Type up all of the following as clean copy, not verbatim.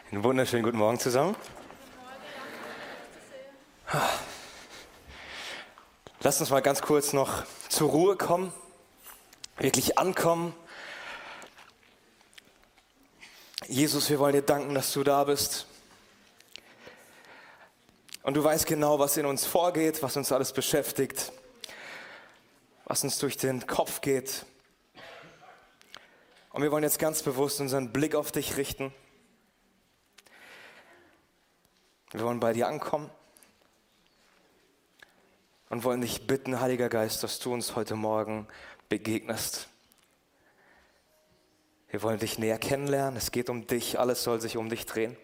Einen wunderschönen guten Morgen zusammen. Lasst uns mal ganz kurz noch zur Ruhe kommen, wirklich ankommen. Jesus, wir wollen dir danken, dass du da bist. Und du weißt genau, was in uns vorgeht, was uns alles beschäftigt, was uns durch den Kopf geht. Und wir wollen jetzt ganz bewusst unseren Blick auf dich richten. Wir wollen bei dir ankommen und wollen dich bitten, Heiliger Geist, dass du uns heute Morgen begegnest. Wir wollen dich näher kennenlernen. Es geht um dich. Alles soll sich um dich drehen.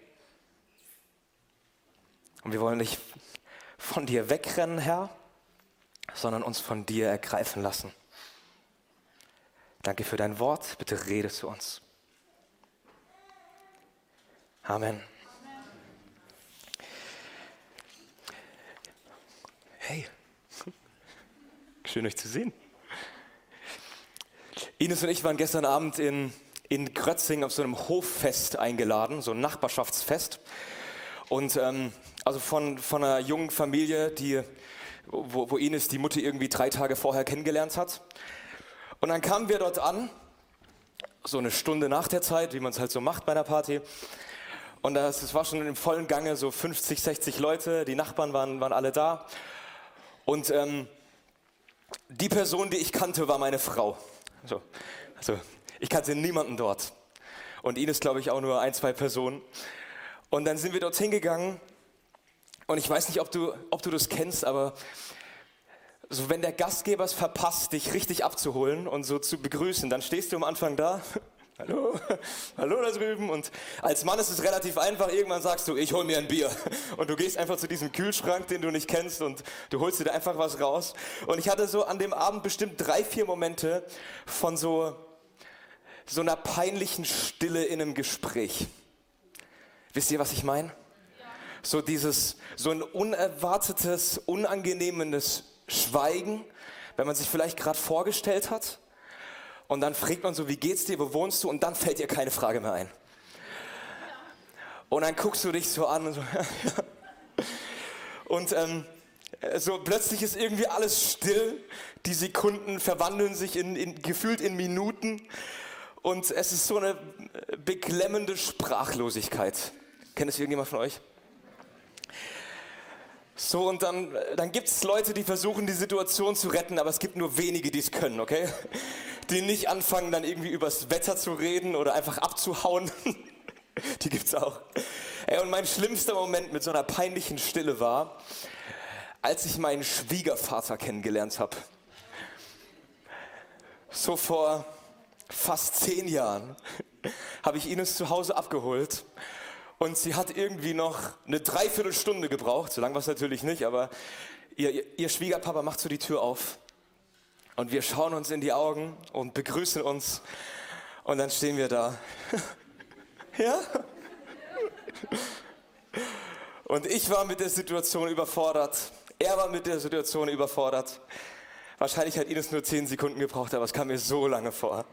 Und wir wollen nicht von dir wegrennen, Herr, sondern uns von dir ergreifen lassen. Danke für dein Wort. Bitte rede zu uns. Amen. Hey, schön euch zu sehen. Ines und ich waren gestern Abend in Grötzing auf so einem Hoffest eingeladen, so ein Nachbarschaftsfest. Und also von einer jungen Familie, wo Ines die Mutter irgendwie 3 Tage vorher kennengelernt hat. Und dann kamen wir dort an, so eine Stunde nach der Zeit, wie man es halt so macht bei einer Party. Und es war schon im vollen Gange, so 50, 60 Leute, die Nachbarn waren alle da. Und die Person, die ich kannte, war meine Frau. Also ich kannte niemanden dort. Und Ines, glaube ich, auch nur 1, 2 Personen. Und dann sind wir dorthin gegangen. Und ich weiß nicht, ob du das kennst, aber so wenn der Gastgeber es verpasst, dich richtig abzuholen und so zu begrüßen, dann stehst du am Anfang da. Hallo, hallo da drüben. Und als Mann ist es relativ einfach. Irgendwann sagst du, ich hol mir ein Bier. Und du gehst einfach zu diesem Kühlschrank, den du nicht kennst, und du holst dir da einfach was raus. Und ich hatte so an dem Abend bestimmt 3, 4 Momente von so einer peinlichen Stille in einem Gespräch. Wisst ihr, was ich meine? Ja. So ein unerwartetes, unangenehmes Schweigen, wenn man sich vielleicht gerade vorgestellt hat. Und dann fragt man so, wie geht's dir, wo wohnst du? Und dann fällt dir keine Frage mehr ein. Und dann guckst du dich so an und so. Und so plötzlich ist irgendwie alles still. Die Sekunden verwandeln sich gefühlt in Minuten. Und es ist so eine beklemmende Sprachlosigkeit. Kennt es irgendjemand von euch? So, und dann gibt es Leute, die versuchen, die Situation zu retten, aber es gibt nur wenige, die es können, okay? Die nicht anfangen, dann irgendwie übers Wetter zu reden oder einfach abzuhauen. Die gibt's auch. Ey, und mein schlimmster Moment mit so einer peinlichen Stille war, als ich meinen Schwiegervater kennengelernt habe. So vor fast 10 Jahren habe ich Ines zu Hause abgeholt. Und sie hat irgendwie noch eine Dreiviertelstunde gebraucht, so lang war es natürlich nicht, aber ihr Schwiegerpapa macht so die Tür auf. Und wir schauen uns in die Augen und begrüßen uns. Und dann stehen wir da. Ja? Und ich war mit der Situation überfordert. Er war mit der Situation überfordert. Wahrscheinlich hat Ines nur 10 Sekunden gebraucht, aber es kam mir so lange vor.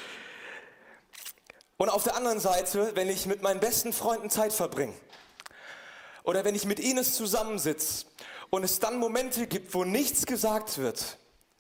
Und auf der anderen Seite, wenn ich mit meinen besten Freunden Zeit verbringe oder wenn ich mit Ines zusammensitze und es dann Momente gibt, wo nichts gesagt wird,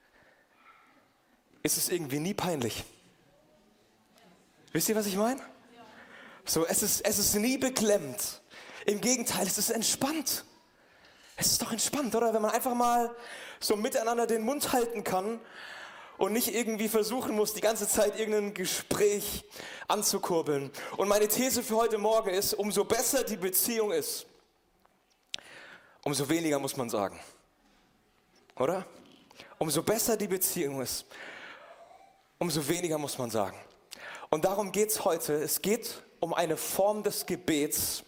ist es irgendwie nie peinlich. Wisst ihr, was ich meine? So, es ist nie beklemmt. Im Gegenteil, es ist entspannt. Es ist doch entspannt, oder? Wenn man einfach mal so miteinander den Mund halten kann und nicht irgendwie versuchen muss, die ganze Zeit irgendein Gespräch anzukurbeln. Und meine These für heute Morgen ist, umso besser die Beziehung ist, umso weniger muss man sagen. Oder? Umso besser die Beziehung ist, umso weniger muss man sagen. Und darum geht es heute. Es geht um eine Form des Gebets,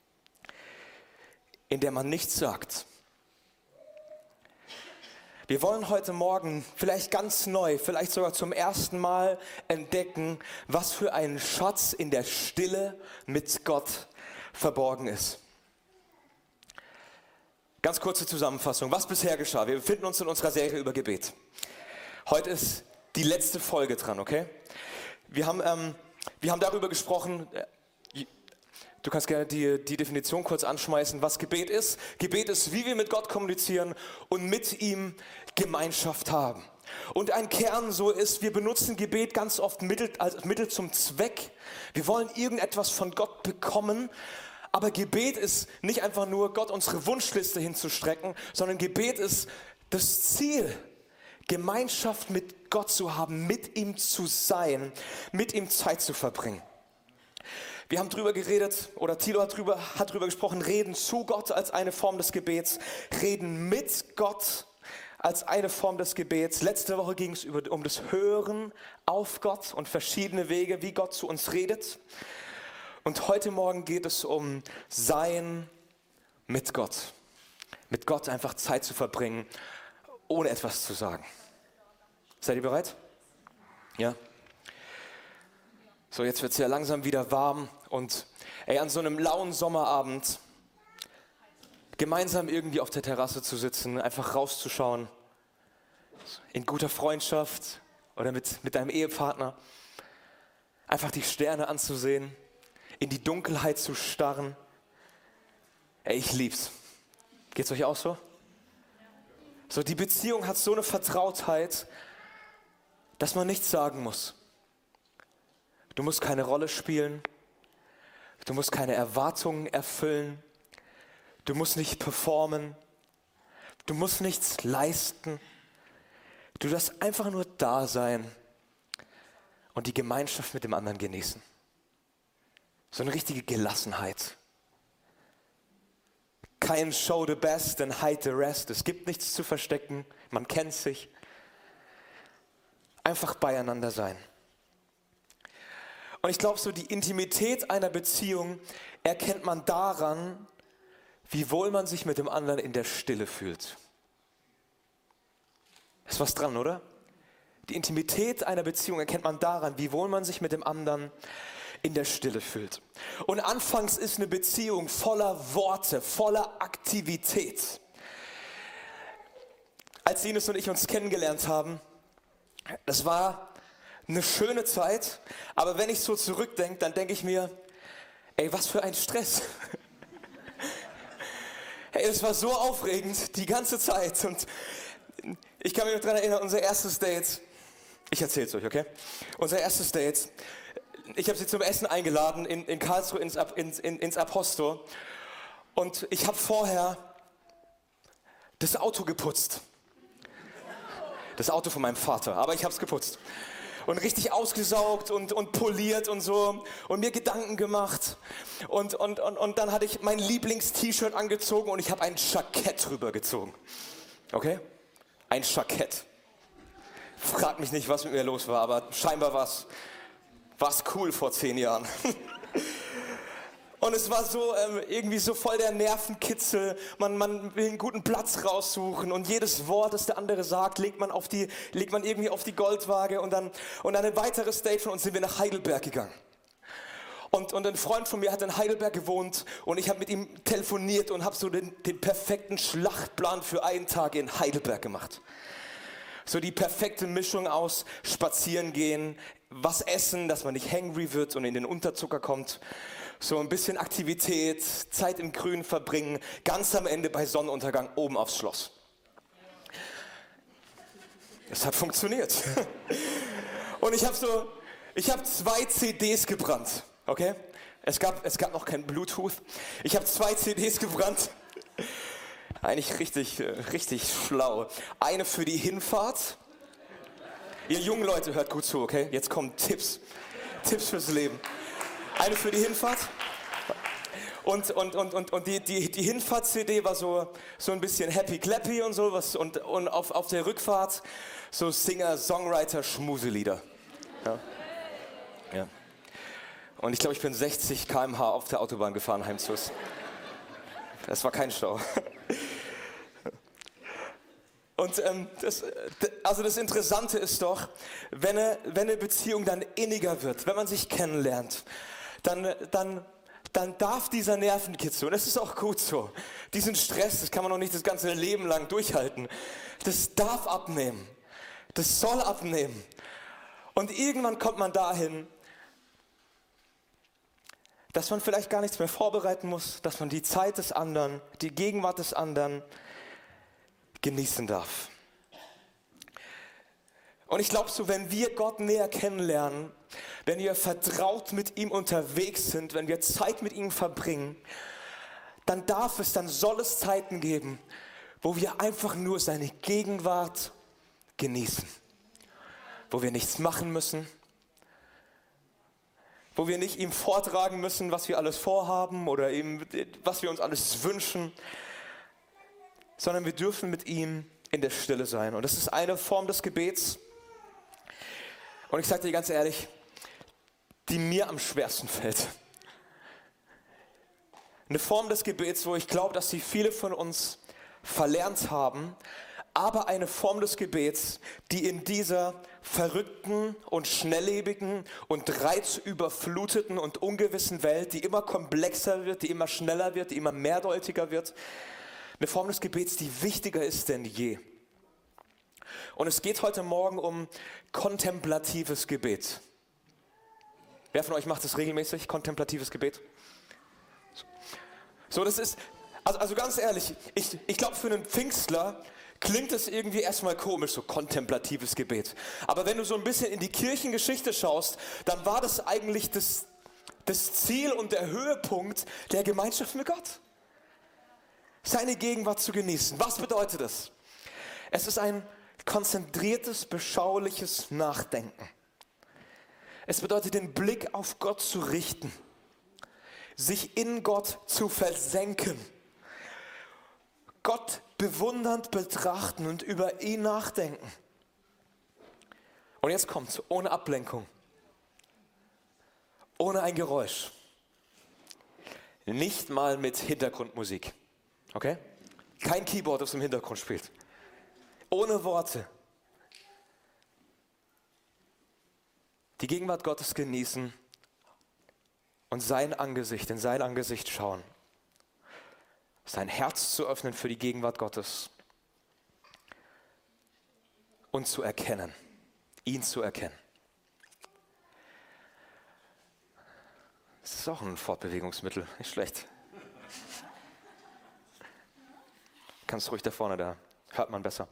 in der man nichts sagt. Wir wollen heute Morgen vielleicht ganz neu, vielleicht sogar zum ersten Mal entdecken, was für ein Schatz in der Stille mit Gott verborgen ist. Ganz kurze Zusammenfassung, was bisher geschah. Wir befinden uns in unserer Serie über Gebet. Heute ist die letzte Folge dran, okay? Wir haben darüber gesprochen, Du kannst gerne die Definition kurz anschmeißen, was Gebet ist. Gebet ist, wie wir mit Gott kommunizieren und mit ihm Gemeinschaft haben. Und ein Kern so ist, wir benutzen Gebet ganz oft als Mittel zum Zweck. Wir wollen irgendetwas von Gott bekommen, aber Gebet ist nicht einfach nur, Gott unsere Wunschliste hinzustrecken, sondern Gebet ist das Ziel, Gemeinschaft mit Gott zu haben, mit ihm zu sein, mit ihm Zeit zu verbringen. Wir haben drüber geredet, oder Thilo hat drüber gesprochen, reden zu Gott als eine Form des Gebets, reden mit Gott als eine Form des Gebets. Letzte Woche ging es um das Hören auf Gott und verschiedene Wege, wie Gott zu uns redet. Und heute Morgen geht es um Sein mit Gott. Mit Gott einfach Zeit zu verbringen, ohne etwas zu sagen. Seid ihr bereit? Ja? So, jetzt wird es ja langsam wieder warm und an so einem lauen Sommerabend gemeinsam irgendwie auf der Terrasse zu sitzen, einfach rauszuschauen, in guter Freundschaft oder mit deinem Ehepartner, einfach die Sterne anzusehen, in die Dunkelheit zu starren. Ich lieb's. Geht's euch auch so? So, die Beziehung hat so eine Vertrautheit, dass man nichts sagen muss. Du musst keine Rolle spielen, du musst keine Erwartungen erfüllen, du musst nicht performen, du musst nichts leisten. Du darfst einfach nur da sein und die Gemeinschaft mit dem anderen genießen. So eine richtige Gelassenheit. Kein Show the best and hide the rest. Es gibt nichts zu verstecken, man kennt sich. Einfach beieinander sein. Und ich glaube, so die Intimität einer Beziehung erkennt man daran, wie wohl man sich mit dem anderen in der Stille fühlt. Ist was dran, oder? Die Intimität einer Beziehung erkennt man daran, wie wohl man sich mit dem anderen in der Stille fühlt. Und anfangs ist eine Beziehung voller Worte, voller Aktivität. Als Ines und ich uns kennengelernt haben, das war eine schöne Zeit, aber wenn ich so zurückdenke, dann denke ich mir, was für ein Stress. Es war so aufregend die ganze Zeit und ich kann mich noch daran erinnern, unser erstes Date, ich erzähle es euch, okay? Unser erstes Date, ich habe sie zum Essen eingeladen in Karlsruhe ins Aposto und ich habe vorher das Auto geputzt. Das Auto von meinem Vater, aber ich habe es geputzt. Und richtig ausgesaugt und poliert und so und mir Gedanken gemacht. Und dann hatte ich mein Lieblings-T-Shirt angezogen und ich habe ein Jackett drüber gezogen. Okay? Ein Jackett. Frag mich nicht, was mit mir los war, aber scheinbar war es cool vor 10 Jahren. Und es war so irgendwie so voll der Nervenkitzel. Man will einen guten Platz raussuchen und jedes Wort, das der andere sagt, legt man irgendwie auf die Goldwaage und dann ein weiteres Date von uns sind wir nach Heidelberg gegangen. Und ein Freund von mir hat in Heidelberg gewohnt und ich habe mit ihm telefoniert und habe so den perfekten Schlachtplan für einen Tag in Heidelberg gemacht. So die perfekte Mischung aus spazieren gehen, was essen, dass man nicht hangry wird und in den Unterzucker kommt. So ein bisschen Aktivität, Zeit im Grün verbringen, ganz am Ende bei Sonnenuntergang oben aufs Schloss. Es hat funktioniert. Und ich habe 2 CDs gebrannt, okay? Es gab noch kein Bluetooth. Ich habe 2 CDs gebrannt. Eigentlich richtig schlau. Eine für die Hinfahrt. Ihr jungen Leute, hört gut zu, okay? Jetzt kommen Tipps. Tipps fürs Leben. Eine für die Hinfahrt. Und die Hinfahrt-CD war so ein bisschen happy clappy und sowas. Und auf der Rückfahrt so Singer-Songwriter-Schmuselieder. Ja. Und ich glaube, ich bin 60 km/h auf der Autobahn gefahren, heimzus. Das war kein Stau. Und das Interessante ist doch, wenn eine Beziehung dann inniger wird, wenn man sich kennenlernt, dann darf dieser Nervenkitzel, und das ist auch gut so, diesen Stress, das kann man noch nicht das ganze Leben lang durchhalten, das darf abnehmen, das soll abnehmen. Und irgendwann kommt man dahin, dass man vielleicht gar nichts mehr vorbereiten muss, dass man die Zeit des anderen, die Gegenwart des anderen genießen darf. Und ich glaube so, wenn wir Gott näher kennenlernen, wenn wir vertraut mit ihm unterwegs sind, wenn wir Zeit mit ihm verbringen, dann soll es Zeiten geben, wo wir einfach nur seine Gegenwart genießen. Wo wir nichts machen müssen, wo wir nicht ihm vortragen müssen, was wir alles vorhaben oder ihm, was wir uns alles wünschen, sondern wir dürfen mit ihm in der Stille sein. Und das ist eine Form des Gebets. Und ich sage dir ganz ehrlich, die mir am schwersten fällt. Eine Form des Gebets, wo ich glaube, dass sie viele von uns verlernt haben, aber eine Form des Gebets, die in dieser verrückten und schnelllebigen und reizüberfluteten und ungewissen Welt, die immer komplexer wird, die immer schneller wird, die immer mehrdeutiger wird, eine Form des Gebets, die wichtiger ist denn je. Und es geht heute Morgen um kontemplatives Gebet. Wer von euch macht das regelmäßig, kontemplatives Gebet? So, das ist, also ganz ehrlich, ich glaube, für einen Pfingstler klingt es irgendwie erstmal komisch, so kontemplatives Gebet. Aber wenn du so ein bisschen in die Kirchengeschichte schaust, dann war das eigentlich das Ziel und der Höhepunkt der Gemeinschaft mit Gott. Seine Gegenwart zu genießen. Was bedeutet das? Es ist ein konzentriertes, beschauliches Nachdenken. Es bedeutet, den Blick auf Gott zu richten, sich in Gott zu versenken, Gott bewundernd betrachten und über ihn nachdenken. Und jetzt kommt's, ohne Ablenkung, ohne ein Geräusch, nicht mal mit Hintergrundmusik, okay? Kein Keyboard, das im Hintergrund spielt. Ohne Worte. Die Gegenwart Gottes genießen und in sein Angesicht schauen. Sein Herz zu öffnen für die Gegenwart Gottes und zu erkennen, ihn zu erkennen. Das ist auch ein Fortbewegungsmittel, nicht schlecht. Kannst ruhig da vorne, da hört man besser.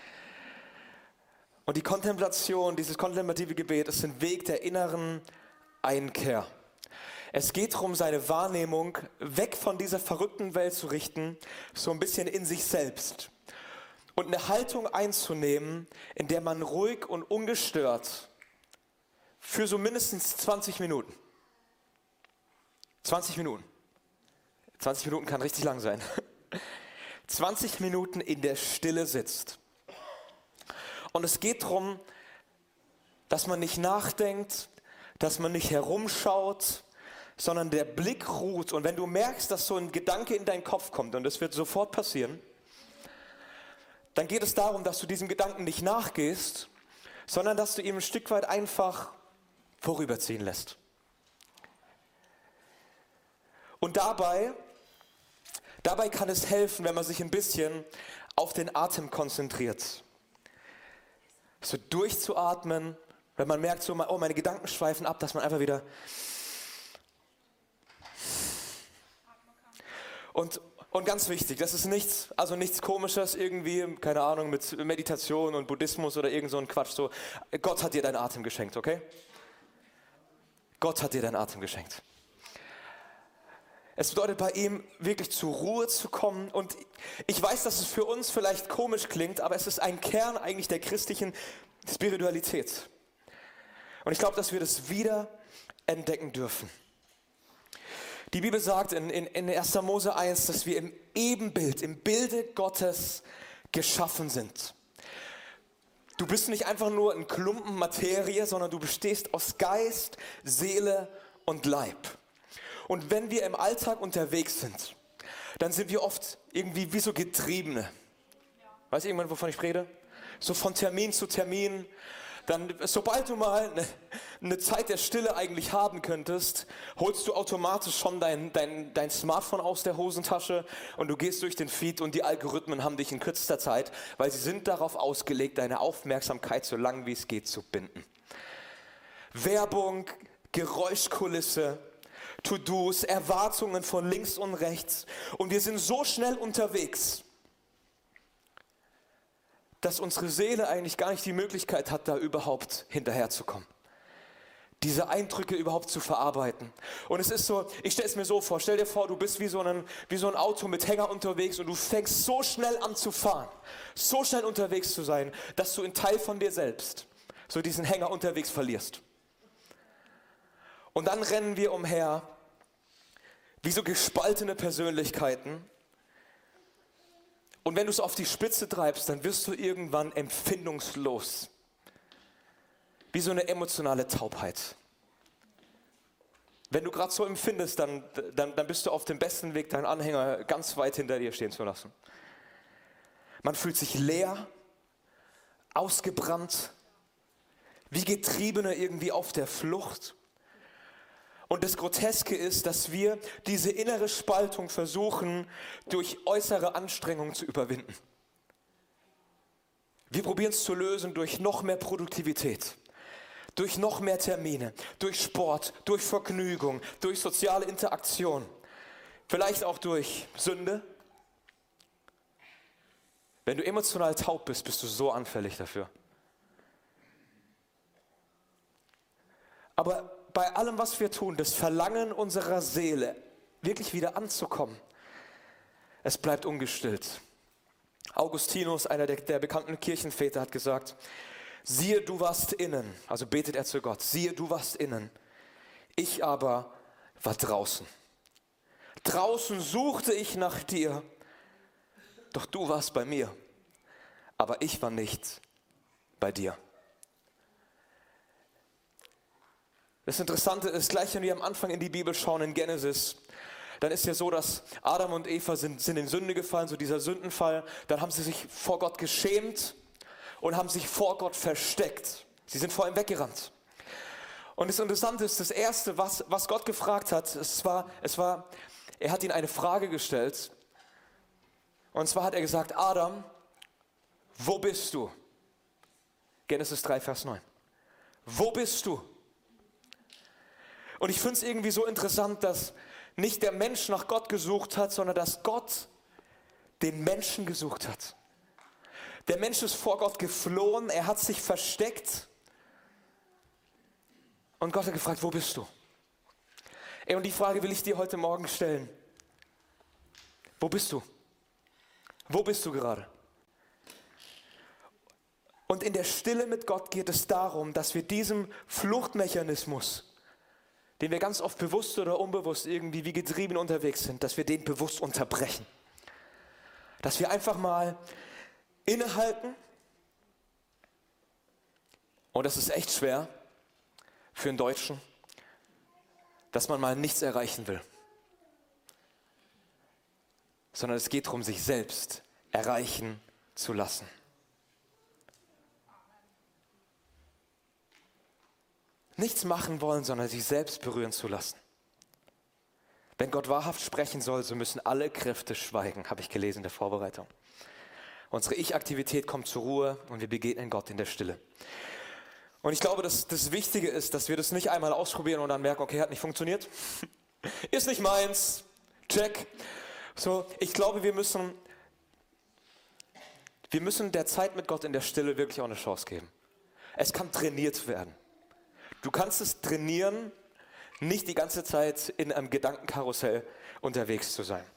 Und die Kontemplation, dieses kontemplative Gebet, ist ein Weg der inneren Einkehr. Es geht darum, seine Wahrnehmung weg von dieser verrückten Welt zu richten, so ein bisschen in sich selbst. Und eine Haltung einzunehmen, in der man ruhig und ungestört für so mindestens 20 Minuten. 20 Minuten. 20 Minuten kann richtig lang sein. 20 Minuten in der Stille sitzt. Und es geht darum, dass man nicht nachdenkt, dass man nicht herumschaut, sondern der Blick ruht. Und wenn du merkst, dass so ein Gedanke in deinen Kopf kommt, und das wird sofort passieren, dann geht es darum, dass du diesem Gedanken nicht nachgehst, sondern dass du ihn ein Stück weit einfach vorüberziehen lässt. Und dabei kann es helfen, wenn man sich ein bisschen auf den Atem konzentriert. So durchzuatmen, wenn man merkt, so, oh, meine Gedanken schweifen ab, dass man einfach wieder... Und ganz wichtig, das ist nichts Komisches irgendwie, keine Ahnung, mit Meditation und Buddhismus oder irgend so ein Quatsch. So, Gott hat dir deinen Atem geschenkt, okay? Gott hat dir deinen Atem geschenkt. Es bedeutet bei ihm wirklich zur Ruhe zu kommen. Und ich weiß, dass es für uns vielleicht komisch klingt, aber es ist ein Kern eigentlich der christlichen Spiritualität. Und ich glaube, dass wir das wieder entdecken dürfen. Die Bibel sagt in 1. Mose 1, dass wir im Ebenbild, im Bilde Gottes geschaffen sind. Du bist nicht einfach nur ein Klumpen Materie, sondern du bestehst aus Geist, Seele und Leib. Und wenn wir im Alltag unterwegs sind, dann sind wir oft irgendwie wie so Getriebene. Weißt du irgendwann, wovon ich rede? So von Termin zu Termin. Dann, sobald du mal eine Zeit der Stille eigentlich haben könntest, holst du automatisch schon dein Smartphone aus der Hosentasche und du gehst durch den Feed und die Algorithmen haben dich in kürzester Zeit, weil sie sind darauf ausgelegt, deine Aufmerksamkeit so lang wie es geht zu binden. Werbung, Geräuschkulisse. To-Dos, Erwartungen von links und rechts. Und wir sind so schnell unterwegs, dass unsere Seele eigentlich gar nicht die Möglichkeit hat, da überhaupt hinterherzukommen. Diese Eindrücke überhaupt zu verarbeiten. Und es ist so, ich stelle es mir so vor, stell dir vor, du bist wie so ein Auto mit Hänger unterwegs und du fängst so schnell an zu fahren, so schnell unterwegs zu sein, dass du einen Teil von dir selbst, so diesen Hänger unterwegs verlierst. Und dann rennen wir umher, wie so gespaltene Persönlichkeiten. Und wenn du es auf die Spitze treibst, dann wirst du irgendwann empfindungslos. Wie so eine emotionale Taubheit. Wenn du gerade so empfindest, dann bist du auf dem besten Weg, deinen Anhänger ganz weit hinter dir stehen zu lassen. Man fühlt sich leer, ausgebrannt, wie Getriebener irgendwie auf der Flucht. Und das Groteske ist, dass wir diese innere Spaltung versuchen, durch äußere Anstrengungen zu überwinden. Wir probieren es zu lösen durch noch mehr Produktivität. Durch noch mehr Termine, durch Sport, durch Vergnügung, durch soziale Interaktion, vielleicht auch durch Sünde. Wenn du emotional taub bist, bist du so anfällig dafür. Aber bei allem, was wir tun, das Verlangen unserer Seele, wirklich wieder anzukommen, es bleibt ungestillt. Augustinus, einer der bekannten Kirchenväter, hat gesagt, siehe, du warst innen, also betet er zu Gott, siehe, du warst innen, ich aber war draußen. Draußen suchte ich nach dir, doch du warst bei mir, aber ich war nicht bei dir. Das Interessante ist, gleich wenn wir am Anfang in die Bibel schauen, in Genesis, dann ist ja so, dass Adam und Eva sind in Sünde gefallen, so dieser Sündenfall, dann haben sie sich vor Gott geschämt, und haben sich vor Gott versteckt. Sie sind vor ihm weggerannt. Und das Interessante ist, das Erste, was Gott gefragt hat, er hat ihnen eine Frage gestellt. Und zwar hat er gesagt, Adam, wo bist du? Genesis 3, Vers 9. Wo bist du? Und ich finde es irgendwie so interessant, dass nicht der Mensch nach Gott gesucht hat, sondern dass Gott den Menschen gesucht hat. Der Mensch ist vor Gott geflohen, er hat sich versteckt und Gott hat gefragt, wo bist du? Und die Frage will ich dir heute Morgen stellen. Wo bist du? Wo bist du gerade? Und in der Stille mit Gott geht es darum, dass wir diesem Fluchtmechanismus, den wir ganz oft bewusst oder unbewusst irgendwie wie getrieben unterwegs sind, dass wir den bewusst unterbrechen. Dass wir einfach mal innehalten. Und das ist echt schwer für einen Deutschen, dass man mal nichts erreichen will. Sondern es geht darum, sich selbst erreichen zu lassen. Nichts machen wollen, sondern sich selbst berühren zu lassen. Wenn Gott wahrhaft sprechen soll, so müssen alle Kräfte schweigen, habe ich gelesen in der Vorbereitung. Unsere Ich-Aktivität kommt zur Ruhe und wir begegnen Gott in der Stille. Und ich glaube, dass das Wichtige ist, dass wir das nicht einmal ausprobieren und dann merken, okay, hat nicht funktioniert. Ist nicht meins. Check. So, ich glaube, wir müssen der Zeit mit Gott in der Stille wirklich auch eine Chance geben. Es kann trainiert werden. Du kannst es trainieren, nicht die ganze Zeit in einem Gedankenkarussell unterwegs zu sein.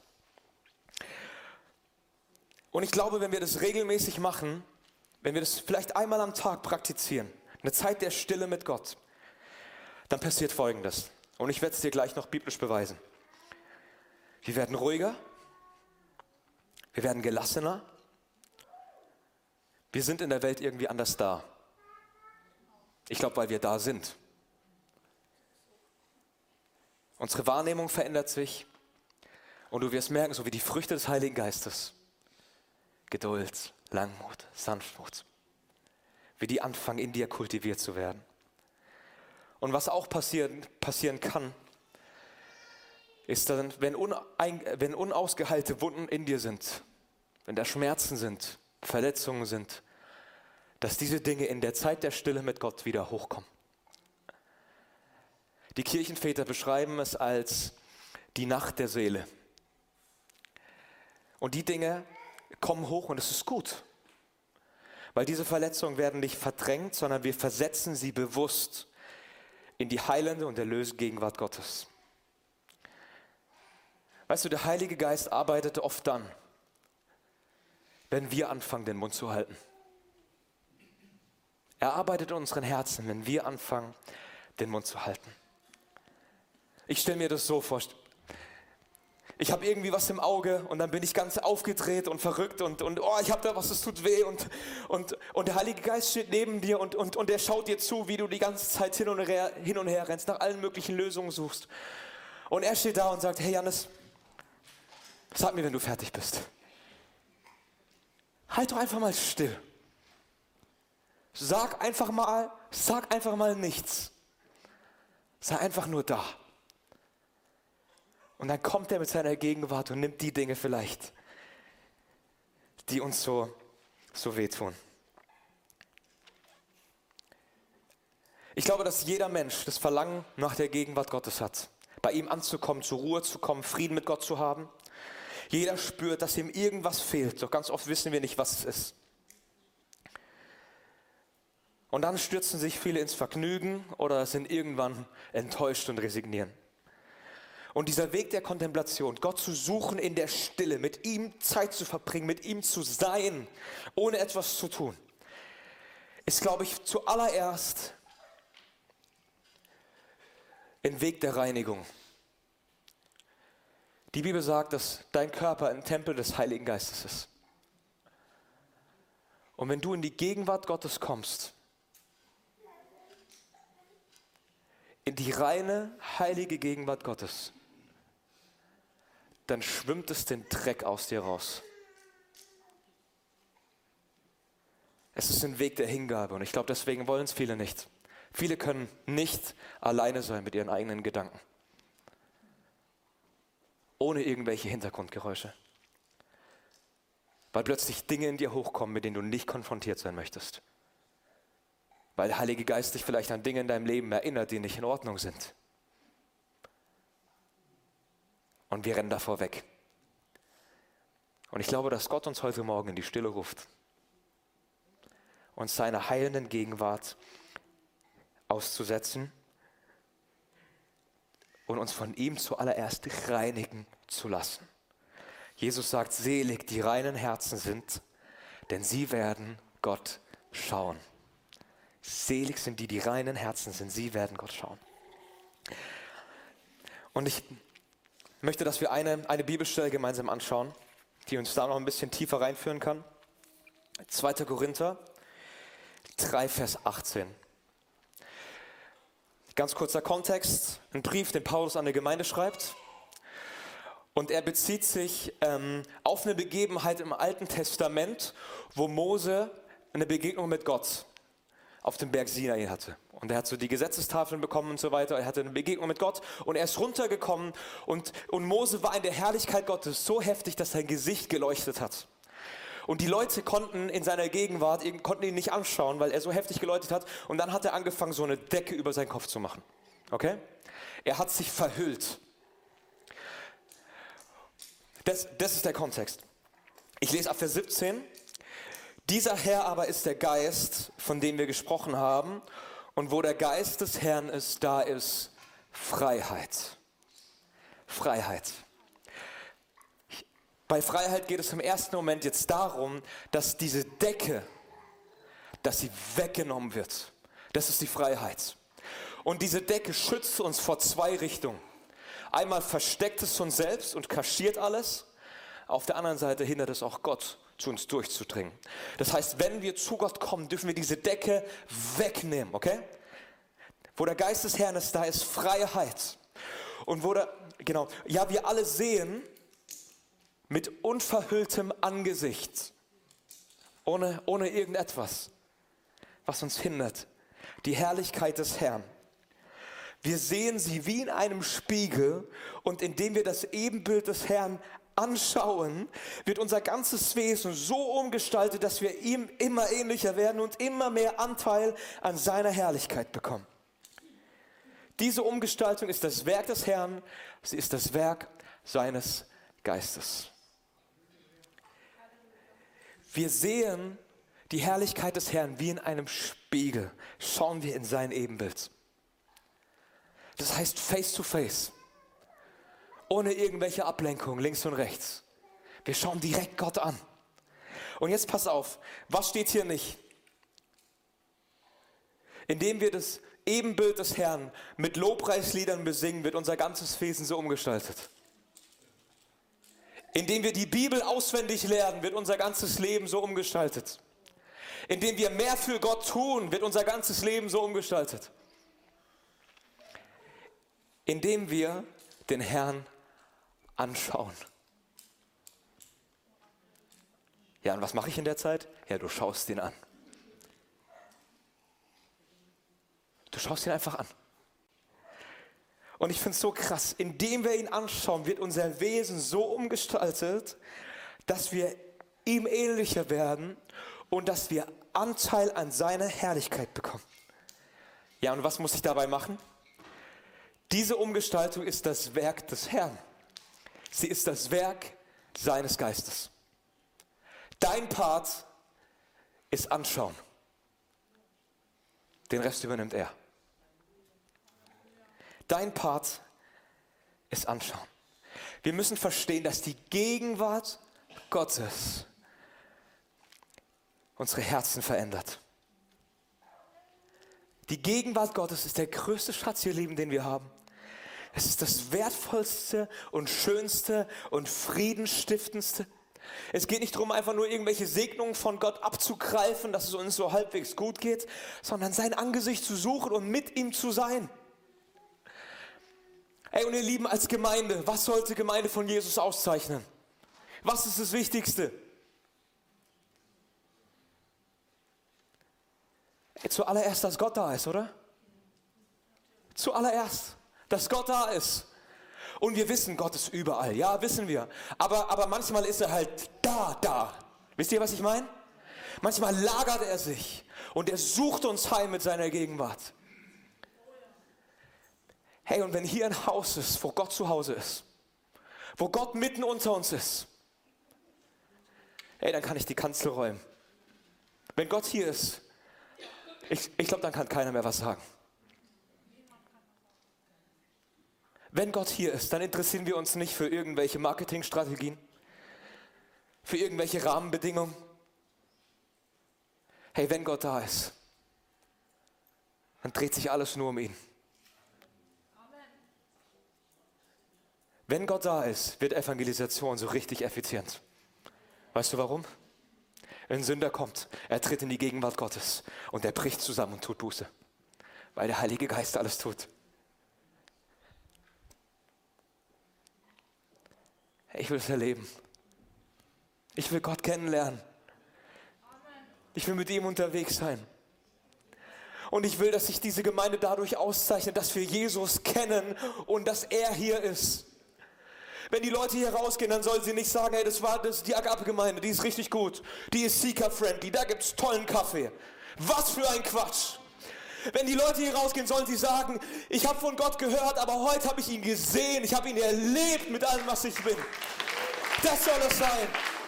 Und ich glaube, wenn wir das regelmäßig machen, wenn wir das vielleicht einmal am Tag praktizieren, eine Zeit der Stille mit Gott, dann passiert Folgendes. Und ich werde es dir gleich noch biblisch beweisen. Wir werden ruhiger, wir werden gelassener, wir sind in der Welt irgendwie anders da. Ich glaube, weil wir da sind. Unsere Wahrnehmung verändert sich und du wirst merken, so wie die Früchte des Heiligen Geistes, Geduld, Langmut, Sanftmut, wie die anfangen in dir kultiviert zu werden. Und was auch passieren kann, ist dann, wenn unausgeheilte Wunden in dir sind, wenn da Schmerzen sind, Verletzungen sind, dass diese Dinge in der Zeit der Stille mit Gott wieder hochkommen. Die Kirchenväter beschreiben es als die Nacht der Seele. Und die Dinge kommen hoch und es ist gut. Weil diese Verletzungen werden nicht verdrängt, sondern wir versetzen sie bewusst in die heilende und erlösende Gegenwart Gottes. Weißt du, der Heilige Geist arbeitet oft dann, wenn wir anfangen, den Mund zu halten. Er arbeitet in unseren Herzen, wenn wir anfangen, den Mund zu halten. Ich stelle mir das so vor. Ich habe irgendwie was im Auge und dann bin ich ganz aufgedreht und verrückt und ich habe da was, es tut weh und der Heilige Geist steht neben dir und er schaut dir zu, wie du die ganze Zeit hin und her rennst, nach allen möglichen Lösungen suchst. Und er steht da und sagt, hey Jannis, sag mir, wenn du fertig bist. Halt doch einfach mal still. Sag einfach mal nichts. Sei einfach nur da. Und dann kommt er mit seiner Gegenwart und nimmt die Dinge vielleicht, die uns so wehtun. Ich glaube, dass jeder Mensch das Verlangen nach der Gegenwart Gottes hat. Bei ihm anzukommen, zur Ruhe zu kommen, Frieden mit Gott zu haben. Jeder spürt, dass ihm irgendwas fehlt. Doch ganz oft wissen wir nicht, was es ist. Und dann stürzen sich viele ins Vergnügen oder sind irgendwann enttäuscht und resignieren. Und dieser Weg der Kontemplation, Gott zu suchen in der Stille, mit ihm Zeit zu verbringen, mit ihm zu sein, ohne etwas zu tun, ist, glaube ich, zuallererst ein Weg der Reinigung. Die Bibel sagt, dass dein Körper ein Tempel des Heiligen Geistes ist. Und wenn du in die Gegenwart Gottes kommst, in die reine, heilige Gegenwart Gottes, dann schwimmt es den Dreck aus dir raus. Es ist ein Weg der Hingabe und ich glaube, deswegen wollen es viele nicht. Viele können nicht alleine sein mit ihren eigenen Gedanken. Ohne irgendwelche Hintergrundgeräusche. Weil plötzlich Dinge in dir hochkommen, mit denen du nicht konfrontiert sein möchtest. Weil der Heilige Geist dich vielleicht an Dinge in deinem Leben erinnert, die nicht in Ordnung sind. Und wir rennen davor weg. Und ich glaube, dass Gott uns heute Morgen in die Stille ruft. Uns seiner heilenden Gegenwart auszusetzen und uns von ihm zuallererst reinigen zu lassen. Jesus sagt, selig die reinen Herzen sind, denn sie werden Gott schauen. Selig sind die reinen Herzen sind, sie werden Gott schauen. Und ich möchte, dass wir eine Bibelstelle gemeinsam anschauen, die uns da noch ein bisschen tiefer reinführen kann. 2. Korinther 3, Vers 18. Ganz kurzer Kontext, ein Brief, den Paulus an eine Gemeinde schreibt. Und er bezieht sich auf eine Begebenheit im Alten Testament, wo Mose eine Begegnung mit Gott auf dem Berg Sinai hatte. Und er hat so die Gesetzestafeln bekommen und so weiter. Er hatte eine Begegnung mit Gott und er ist runtergekommen und Mose war in der Herrlichkeit Gottes so heftig, dass sein Gesicht geleuchtet hat. Und die Leute konnten in seiner Gegenwart, konnten ihn nicht anschauen, weil er so heftig geleuchtet hat. Und dann hat er angefangen, so eine Decke über seinen Kopf zu machen. Okay? Er hat sich verhüllt. Das ist der Kontext. Ich lese ab Vers 17. Dieser Herr aber ist der Geist, von dem wir gesprochen haben. Und wo der Geist des Herrn ist, da ist Freiheit. Freiheit. Bei Freiheit geht es im ersten Moment jetzt darum, dass diese Decke, dass sie weggenommen wird. Das ist die Freiheit. Und diese Decke schützt uns vor zwei Richtungen. Einmal versteckt es uns selbst und kaschiert alles. Auf der anderen Seite hindert es auch Gott, zu uns durchzudringen. Das heißt, wenn wir zu Gott kommen, dürfen wir diese Decke wegnehmen, okay? Wo der Geist des Herrn ist, da ist Freiheit. Und wir alle sehen mit unverhülltem Angesicht, ohne irgendetwas, was uns hindert, die Herrlichkeit des Herrn. Wir sehen sie wie in einem Spiegel und indem wir das Ebenbild des Herrn anschauen, wird unser ganzes Wesen so umgestaltet, dass wir ihm immer ähnlicher werden und immer mehr Anteil an seiner Herrlichkeit bekommen. Diese Umgestaltung ist das Werk des Herrn, sie ist das Werk seines Geistes. Wir sehen die Herrlichkeit des Herrn wie in einem Spiegel. Schauen wir in sein Ebenbild. Das heißt face to face. Ohne irgendwelche Ablenkung links und rechts. Wir schauen direkt Gott an. Und jetzt pass auf, was steht hier nicht? Indem wir das Ebenbild des Herrn mit Lobpreisliedern besingen, wird unser ganzes Wesen so umgestaltet. Indem wir die Bibel auswendig lernen, wird unser ganzes Leben so umgestaltet. Indem wir mehr für Gott tun, wird unser ganzes Leben so umgestaltet. Indem wir den Herrn anschauen. Ja, und was mache ich in der Zeit? Ja, du schaust ihn an. Du schaust ihn einfach an. Und ich finde es so krass, indem wir ihn anschauen, wird unser Wesen so umgestaltet, dass wir ihm ähnlicher werden und dass wir Anteil an seiner Herrlichkeit bekommen. Ja, und was muss ich dabei machen? Diese Umgestaltung ist das Werk des Herrn. Sie ist das Werk seines Geistes. Dein Part ist anschauen. Den Rest übernimmt er. Dein Part ist anschauen. Wir müssen verstehen, dass die Gegenwart Gottes unsere Herzen verändert. Die Gegenwart Gottes ist der größte Schatz, ihr Lieben, den wir haben. Es ist das wertvollste und schönste und friedenstiftendste. Es geht nicht darum, einfach nur irgendwelche Segnungen von Gott abzugreifen, dass es uns so halbwegs gut geht, sondern sein Angesicht zu suchen und mit ihm zu sein. Ey, und ihr Lieben, als Gemeinde, was sollte Gemeinde von Jesus auszeichnen? Was ist das Wichtigste? Ey, zuallererst, dass Gott da ist, oder? Zuallererst, dass Gott da ist. Und wir wissen, Gott ist überall. Ja, wissen wir. Aber manchmal ist er halt da. Wisst ihr, was ich meine? Manchmal lagert er sich und er sucht uns heim mit seiner Gegenwart. Hey, und wenn hier ein Haus ist, wo Gott zu Hause ist, wo Gott mitten unter uns ist, hey, dann kann ich die Kanzel räumen. Wenn Gott hier ist, ich glaube, dann kann keiner mehr was sagen. Wenn Gott hier ist, dann interessieren wir uns nicht für irgendwelche Marketingstrategien, für irgendwelche Rahmenbedingungen. Hey, wenn Gott da ist, dann dreht sich alles nur um ihn. Wenn Gott da ist, wird Evangelisation so richtig effizient. Weißt du warum? Wenn ein Sünder kommt, er tritt in die Gegenwart Gottes und er bricht zusammen und tut Buße, weil der Heilige Geist alles tut. Ich will es erleben. Ich will Gott kennenlernen. Ich will mit ihm unterwegs sein. Und ich will, dass sich diese Gemeinde dadurch auszeichnet, dass wir Jesus kennen und dass er hier ist. Wenn die Leute hier rausgehen, dann sollen sie nicht sagen, hey, das ist die Agape-Gemeinde, die ist richtig gut. Die ist seeker-friendly, da gibt es tollen Kaffee. Was für ein Quatsch. Wenn die Leute hier rausgehen, sollen sie sagen, ich habe von Gott gehört, aber heute habe ich ihn gesehen, ich habe ihn erlebt mit allem, was ich bin. Das soll es sein.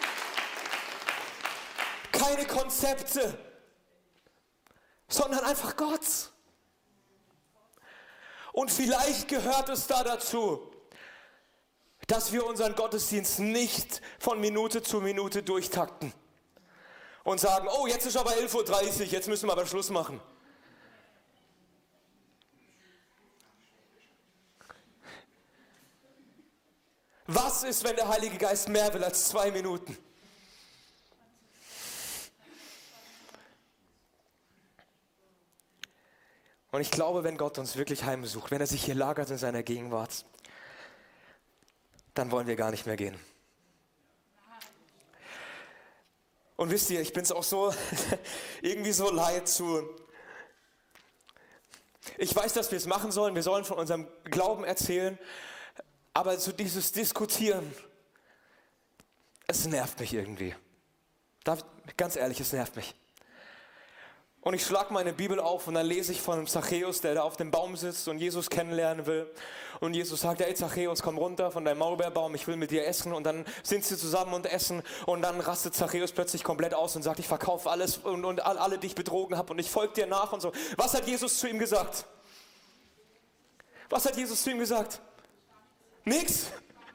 Keine Konzepte, sondern einfach Gott. Und vielleicht gehört es da dazu, dass wir unseren Gottesdienst nicht von Minute zu Minute durchtakten und sagen, oh, jetzt ist aber 11:30 Uhr, jetzt müssen wir aber Schluss machen. Was ist, wenn der Heilige Geist mehr will als 2 Minuten? Und ich glaube, wenn Gott uns wirklich heimsucht, wenn er sich hier lagert in seiner Gegenwart, dann wollen wir gar nicht mehr gehen. Und wisst ihr, ich bin es auch so, irgendwie so leid zu. Ich weiß, dass wir es machen sollen, wir sollen von unserem Glauben erzählen, aber so dieses Diskutieren, es nervt mich irgendwie. Ganz ehrlich, es nervt mich. Und ich schlage meine Bibel auf und dann lese ich von einem Zachäus, der da auf dem Baum sitzt und Jesus kennenlernen will. Und Jesus sagt, hey Zachäus, komm runter von deinem Maulbeerbaum, ich will mit dir essen. Und dann sind sie zusammen und essen. Und dann rastet Zachäus plötzlich komplett aus und sagt, ich verkaufe alles und alle, die ich betrogen habe und ich folge dir nach und so. Was hat Jesus zu ihm gesagt? Was hat Jesus zu ihm gesagt? Nix.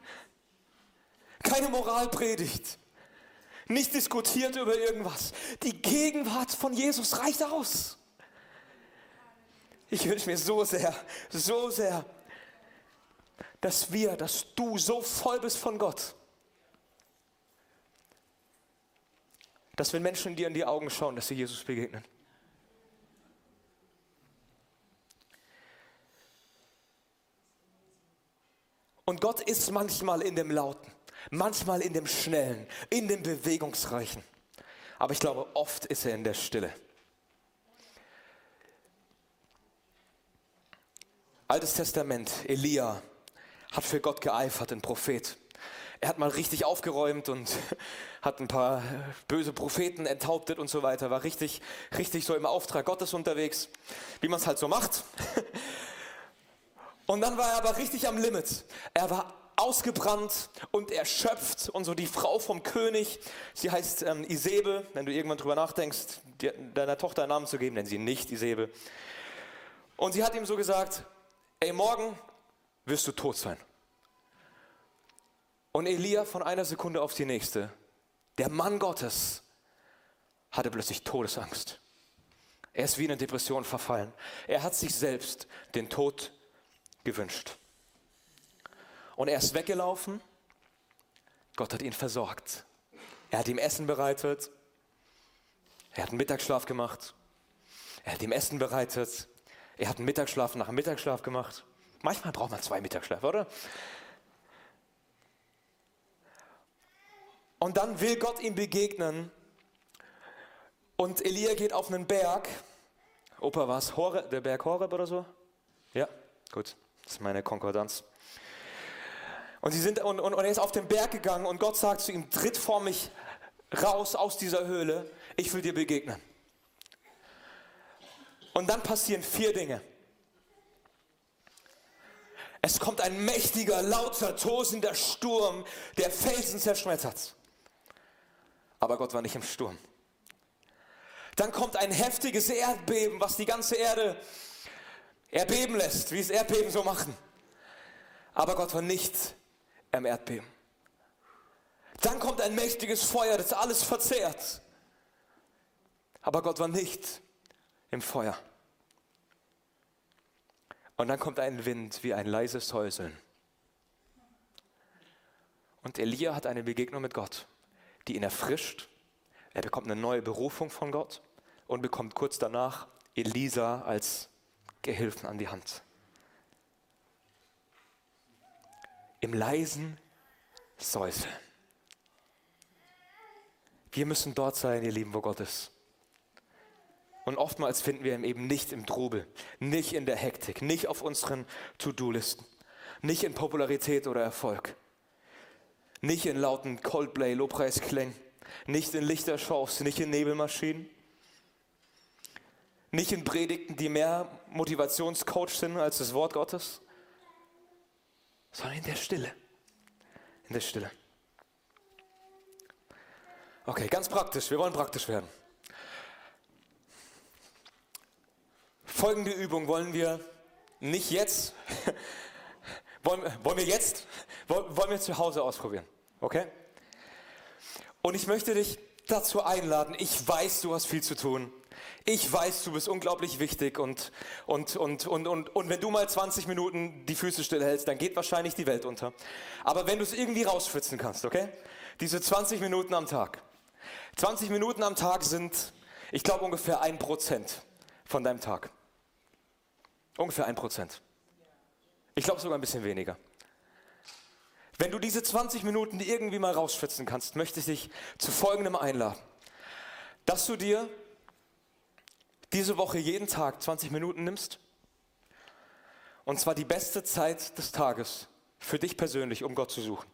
Keine Moralpredigt. Nicht diskutiert über irgendwas. Die Gegenwart von Jesus reicht aus. Ich wünsche mir so sehr, dass du so voll bist von Gott, dass wenn Menschen dir in die Augen schauen, dass sie Jesus begegnen. Und Gott ist manchmal in dem Lauten. Manchmal in dem Schnellen, in dem Bewegungsreichen. Aber ich glaube, oft ist er in der Stille. Altes Testament, Elia hat für Gott geeifert, ein Prophet. Er hat mal richtig aufgeräumt und hat ein paar böse Propheten enthauptet und so weiter. War richtig so im Auftrag Gottes unterwegs, wie man es halt so macht. Und dann war er aber richtig am Limit. Er war ausgebrannt und erschöpft und so die Frau vom König, sie heißt Isebel, wenn du irgendwann drüber nachdenkst, deiner Tochter einen Namen zu geben, nenn sie nicht Isebel. Und sie hat ihm so gesagt, ey, morgen wirst du tot sein. Und Elia von einer Sekunde auf die nächste, der Mann Gottes, hatte plötzlich Todesangst. Er ist wie in eine Depression verfallen. Er hat sich selbst den Tod gewünscht. Und er ist weggelaufen. Gott hat ihn versorgt. Er hat ihm Essen bereitet. Er hat einen Mittagsschlaf gemacht. Er hat ihm Essen bereitet. Er hat einen Mittagsschlaf nach dem Mittagsschlaf gemacht. Manchmal braucht man 2 Mittagsschläfe, oder? Und dann will Gott ihm begegnen. Und Elia geht auf einen Berg. Opa, war es der Berg Horeb oder so? Ja, gut. Das ist meine Konkordanz. Und er ist auf den Berg gegangen und Gott sagt zu ihm, tritt vor mich raus aus dieser Höhle, ich will dir begegnen. Und dann passieren 4 Dinge. Es kommt ein mächtiger, lauter, tosender Sturm, der Felsen zerschmettert. Aber Gott war nicht im Sturm. Dann kommt ein heftiges Erdbeben, was die ganze Erde erbeben lässt, wie es Erdbeben so machen. Aber Gott war nicht im Erdbeben. Dann kommt ein mächtiges Feuer, das alles verzehrt. Aber Gott war nicht im Feuer. Und dann kommt ein Wind wie ein leises Säuseln. Und Elia hat eine Begegnung mit Gott, die ihn erfrischt. Er bekommt eine neue Berufung von Gott und bekommt kurz danach Elisa als Gehilfen an die Hand. Im leisen Säuseln. Wir müssen dort sein, ihr Lieben, wo Gott ist. Und oftmals finden wir ihn eben nicht im Trubel, nicht in der Hektik, nicht auf unseren To-Do-Listen, nicht in Popularität oder Erfolg, nicht in lauten Coldplay-Lobpreisklängen, nicht in Lichtershows, nicht in Nebelmaschinen, nicht in Predigten, die mehr Motivationscoach sind als das Wort Gottes, sondern in der Stille. In der Stille. Okay, ganz praktisch. Wir wollen praktisch werden. Folgende Übung wollen wir nicht jetzt, wollen wir zu Hause ausprobieren. Okay? Und ich möchte dich dazu einladen. Ich weiß, du hast viel zu tun. Ich weiß, du bist unglaublich wichtig und wenn du mal 20 Minuten die Füße stillhältst, dann geht wahrscheinlich die Welt unter. Aber wenn du es irgendwie rausschwitzen kannst, okay? Diese 20 Minuten am Tag. 20 Minuten am Tag sind, ich glaube, ungefähr 1% von deinem Tag. Ungefähr 1%. Ich glaube sogar ein bisschen weniger. Wenn du diese 20 Minuten irgendwie mal rausschwitzen kannst, möchte ich dich zu Folgendem einladen. Dass du dir diese Woche jeden Tag 20 Minuten nimmst. Und zwar die beste Zeit des Tages für dich persönlich, um Gott zu suchen.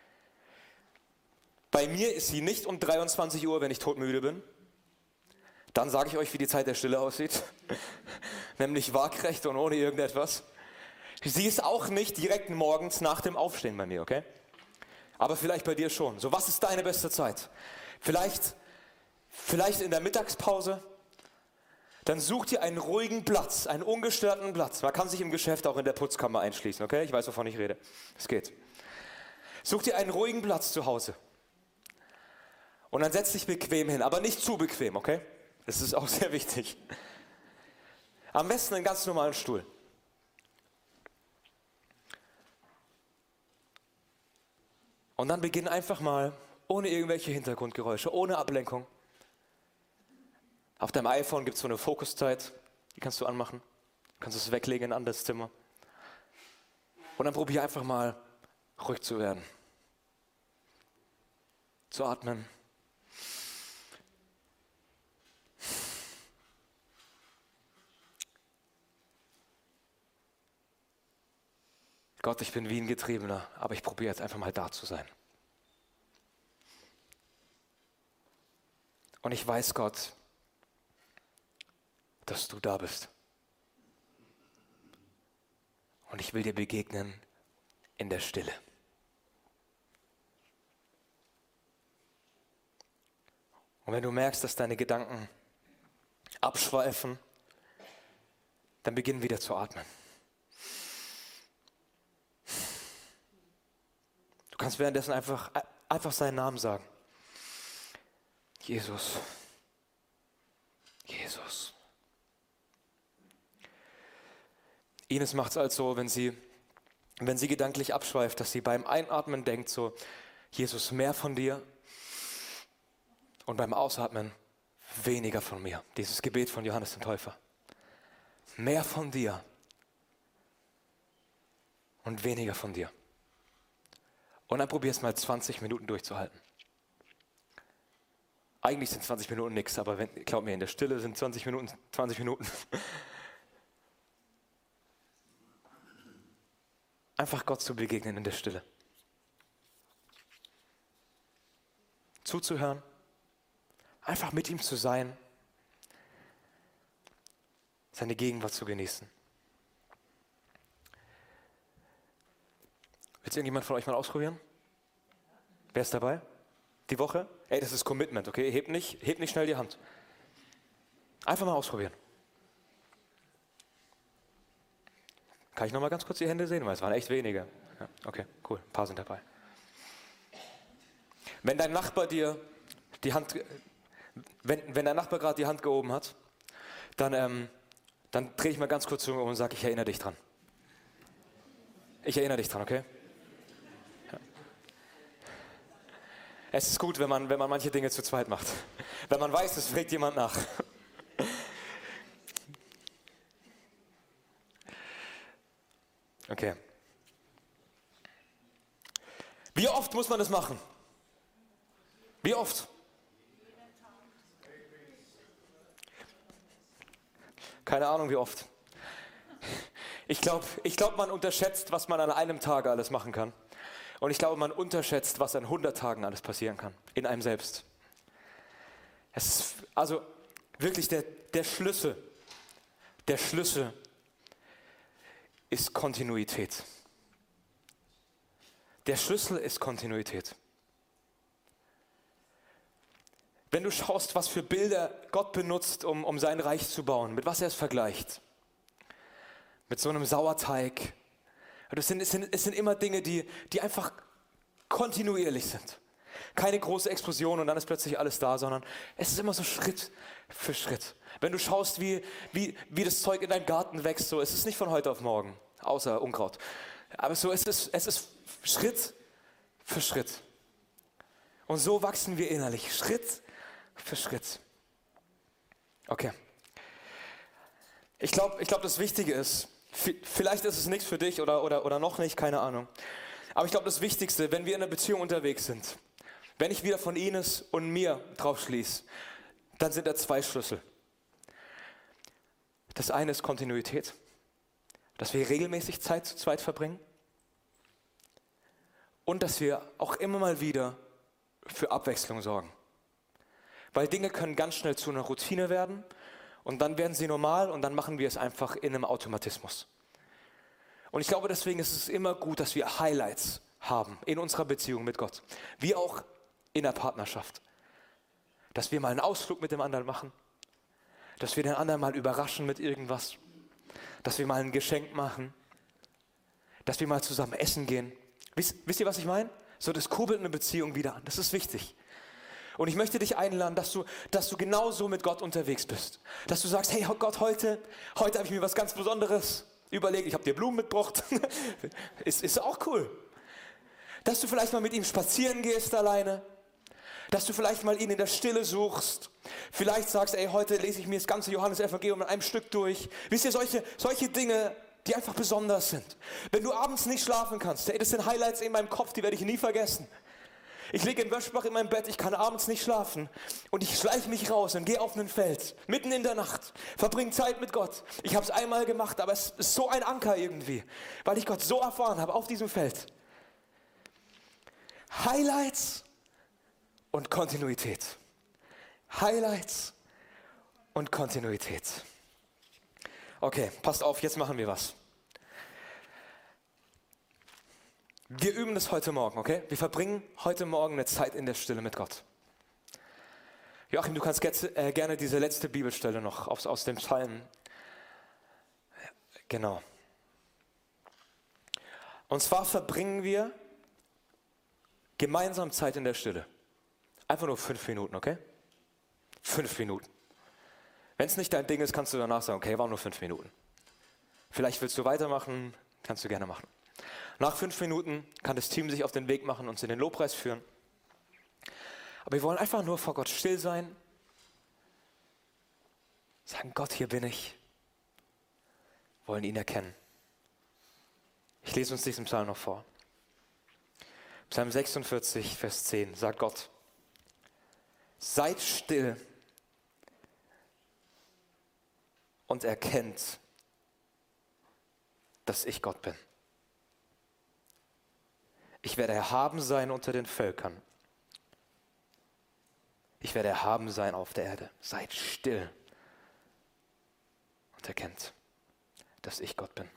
Bei mir ist sie nicht um 23 Uhr, wenn ich todmüde bin. Dann sage ich euch, wie die Zeit der Stille aussieht. Nämlich waagrecht und ohne irgendetwas. Sie ist auch nicht direkt morgens nach dem Aufstehen bei mir, okay? Aber vielleicht bei dir schon. So, was ist deine beste Zeit? Vielleicht in der Mittagspause. Dann such dir einen ruhigen Platz, einen ungestörten Platz. Man kann sich im Geschäft auch in der Putzkammer einschließen, okay? Ich weiß, wovon ich rede. Es geht. Such dir einen ruhigen Platz zu Hause. Und dann setz dich bequem hin, aber nicht zu bequem, okay? Das ist auch sehr wichtig. Am besten einen ganz normalen Stuhl. Und dann beginn einfach mal, ohne irgendwelche Hintergrundgeräusche, ohne Ablenkung. Auf deinem iPhone gibt es so eine Fokuszeit, die kannst du anmachen. Du kannst es weglegen in ein anderes Zimmer. Und dann probier einfach mal, ruhig zu werden. Zu atmen. Gott, ich bin wie ein Getriebener, aber ich probiere jetzt einfach mal da zu sein. Und ich weiß, Gott, dass du da bist. Und ich will dir begegnen in der Stille. Und wenn du merkst, dass deine Gedanken abschweifen, dann beginn wieder zu atmen. Du kannst währenddessen einfach seinen Namen sagen. Jesus. Jesus. Ines macht es also, wenn sie gedanklich abschweift, dass sie beim Einatmen denkt so, Jesus, mehr von dir. Und beim Ausatmen, weniger von mir. Dieses Gebet von Johannes dem Täufer. Mehr von dir und weniger von dir. Und dann probier es mal 20 Minuten durchzuhalten. Eigentlich sind 20 Minuten nichts, aber glaub mir, in der Stille sind 20 Minuten 20 Minuten. Einfach Gott zu begegnen in der Stille. Zuzuhören. Einfach mit ihm zu sein. Seine Gegenwart zu genießen. Will es irgendjemand von euch mal ausprobieren? Wer ist dabei? Die Woche? Ey, das ist Commitment, okay? Hebt nicht schnell die Hand. Einfach mal ausprobieren. Kann ich noch mal ganz kurz die Hände sehen? Weil es waren echt wenige. Ja, okay, cool. Ein paar sind dabei. Wenn dein Nachbar dir die Hand, wenn dein Nachbar gerade die Hand gehoben hat, dann drehe ich mal ganz kurz zu mir um und sage, ich erinnere dich dran. Ich erinnere dich dran, okay? Ja. Es ist gut, wenn man manche Dinge zu zweit macht. Wenn man weiß, es fragt jemand nach. Okay. Wie oft muss man das machen? Wie oft? Keine Ahnung, wie oft. Ich glaube, man unterschätzt, was man an einem Tag alles machen kann. Und ich glaube, man unterschätzt, was an 100 Tagen alles passieren kann. In einem selbst. Es ist also wirklich der Schlüssel. Der Schlüssel ist Kontinuität. Der Schlüssel ist Kontinuität. Wenn du schaust, was für Bilder Gott benutzt, um sein Reich zu bauen, mit was er es vergleicht. Mit so einem Sauerteig. Es sind immer Dinge, die einfach kontinuierlich sind. Keine große Explosion und dann ist plötzlich alles da, sondern es ist immer so Schritt für Schritt. Wenn du schaust, wie das Zeug in deinem Garten wächst, so, es ist nicht von heute auf morgen, außer Unkraut. Aber so, es ist Schritt für Schritt. Und so wachsen wir innerlich, Schritt für Schritt. Okay. Ich glaube, das Wichtige ist, vielleicht ist es nichts für dich oder noch nicht, keine Ahnung. Aber ich glaube, das Wichtigste, wenn wir in einer Beziehung unterwegs sind, wenn ich wieder von Ines und mir drauf schließe, dann sind da zwei Schlüssel. Das eine ist Kontinuität, dass wir regelmäßig Zeit zu zweit verbringen und dass wir auch immer mal wieder für Abwechslung sorgen. Weil Dinge können ganz schnell zu einer Routine werden und dann werden sie normal und dann machen wir es einfach in einem Automatismus. Und ich glaube, deswegen ist es immer gut, dass wir Highlights haben in unserer Beziehung mit Gott. Wie auch in der Partnerschaft. Dass wir mal einen Ausflug mit dem anderen machen. Dass wir den anderen mal überraschen mit irgendwas. Dass wir mal ein Geschenk machen. Dass wir mal zusammen essen gehen. Wisst ihr, was ich meine? So, das kurbelt eine Beziehung wieder an. Das ist wichtig. Und ich möchte dich einladen, dass du genauso mit Gott unterwegs bist. Dass du sagst, hey Gott, heute habe ich mir was ganz Besonderes überlegt. Ich habe dir Blumen mitgebracht. ist auch cool. Dass du vielleicht mal mit ihm spazieren gehst alleine. Dass du vielleicht mal ihn in der Stille suchst. Vielleicht sagst, ey, heute lese ich mir das ganze Johannesevangelium in einem Stück durch. Wisst ihr, solche Dinge, die einfach besonders sind. Wenn du abends nicht schlafen kannst, ey, das sind Highlights in meinem Kopf, die werde ich nie vergessen. Ich liege in Wöschbach in meinem Bett, ich kann abends nicht schlafen und ich schleiche mich raus und gehe auf ein Feld, mitten in der Nacht, verbringe Zeit mit Gott. Ich habe es einmal gemacht, aber es ist so ein Anker irgendwie, weil ich Gott so erfahren habe auf diesem Feld. Highlights und Kontinuität. Highlights und Kontinuität. Okay, passt auf, jetzt machen wir was. Wir üben das heute Morgen, okay? Wir verbringen heute Morgen eine Zeit in der Stille mit Gott. Joachim, du kannst gerne diese letzte Bibelstelle noch aus dem Psalm. Genau. Und zwar verbringen wir gemeinsam Zeit in der Stille. Einfach nur 5 Minuten, okay? 5 Minuten. Wenn es nicht dein Ding ist, kannst du danach sagen, okay, waren nur 5 Minuten. Vielleicht willst du weitermachen, kannst du gerne machen. Nach 5 Minuten kann das Team sich auf den Weg machen und uns in den Lobpreis führen. Aber wir wollen einfach nur vor Gott still sein. Sagen, Gott, hier bin ich. Wollen ihn erkennen. Ich lese uns diesen Psalm noch vor. Psalm 46, Vers 10 sagt Gott: Seid still und erkennt, dass ich Gott bin. Ich werde erhaben sein unter den Völkern. Ich werde erhaben sein auf der Erde. Seid still und erkennt, dass ich Gott bin.